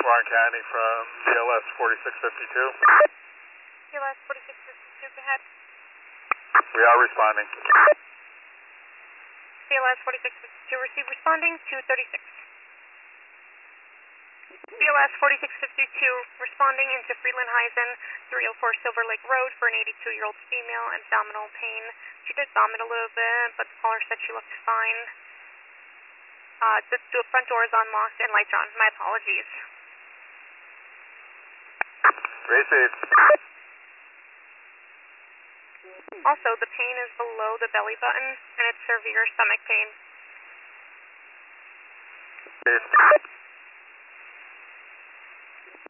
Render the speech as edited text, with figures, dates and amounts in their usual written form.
Warren County from CLS 4652. CLS 4652, go ahead. We are responding. CLS 4652, receive responding 236. CLS 4652, responding into Freeland-Heisen, 304 Silver Lake Road for an 82-year-old female, abdominal pain. She did vomit a little bit, but the caller said she looked fine. The front door is unlocked and lights are on. My apologies. Received. Also, the pain is below the belly button, and it's severe stomach pain. Received.